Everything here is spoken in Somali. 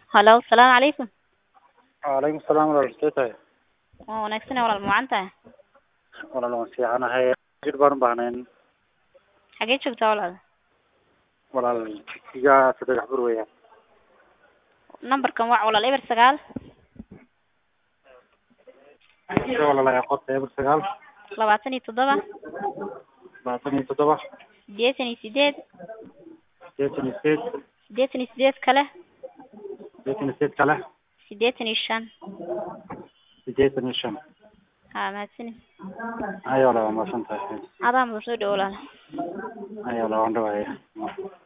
هلا السلام عليكم. وعليكم السلام ورحمة الله. wanaagsan walaal macantahay walaal fiican ahay jir baan baahneen xagee joogtaa walaal walaal iga saddex bur weeyaan numberkan waa walaal eber 9 walaal ay qod eber 9 27 27 88 88 kale 88 kale 85 85 ها mahadsanid ayo walaal ma santahay adaa mudan soo dhaw walaal ayo walaal waan dhawahay